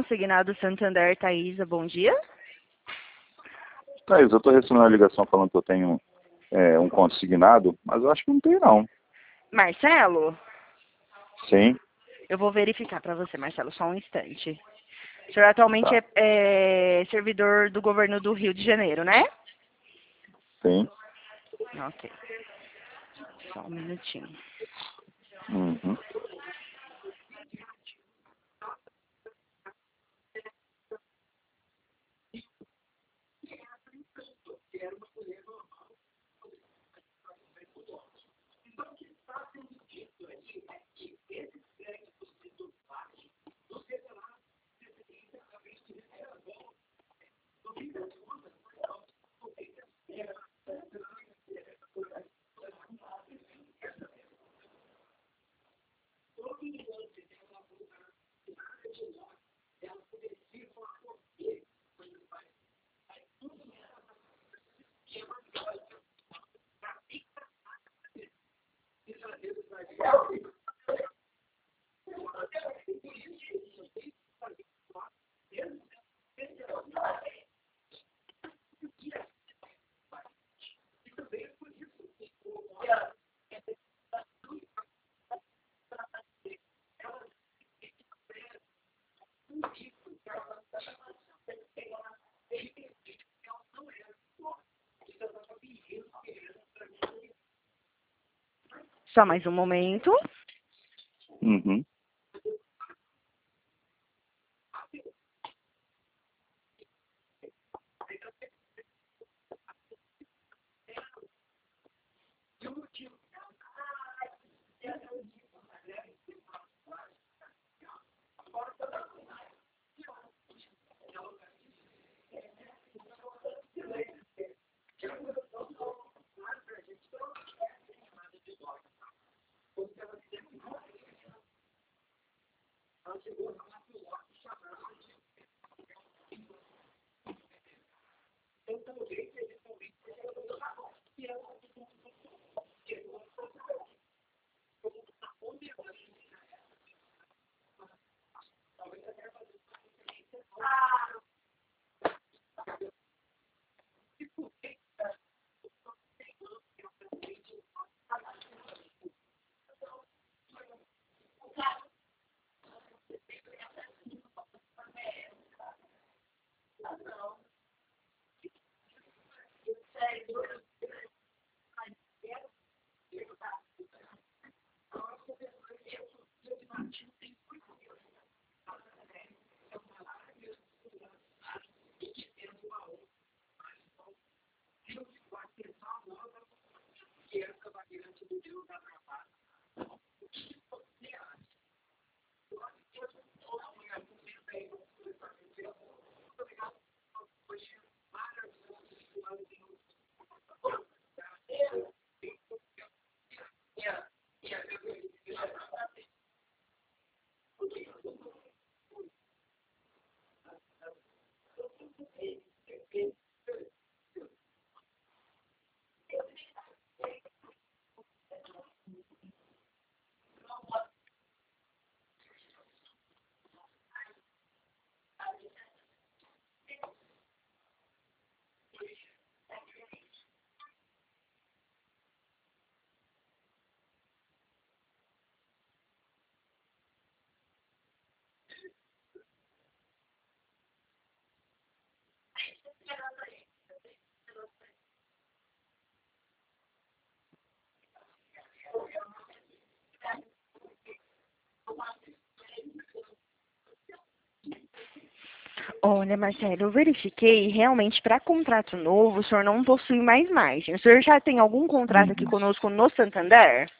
Consignado Santander, Thaisa, bom dia. Thaís, eu estou recebendo uma ligação falando que eu tenho um consignado, mas eu acho que não tenho, não. Marcelo? Sim. Eu vou verificar para você, Marcelo, só um instante. O senhor atualmente Tá. é servidor do governo do Rio de Janeiro, né? Sim. Ok. Só um minutinho. Uhum. Só mais um momento. Uhum. Olha, Marcelo, eu verifiquei e realmente para contrato novo o senhor não possui mais margem. O senhor já tem algum contrato aqui Uhum. conosco no Santander?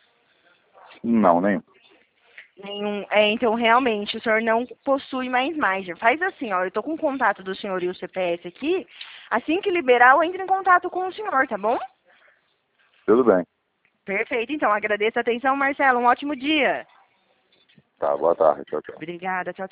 Não, nenhum. Nenhum. Então realmente o senhor não possui mais margem. Faz assim, ó, eu tô com o contato do senhor e o CPF aqui. Assim que liberar, eu entro em contato com o senhor, tá bom? Tudo bem. Perfeito, então agradeço a atenção, Marcelo. Um ótimo dia. Tá, boa tarde. Tchau, tchau. Obrigada, tchau, tchau.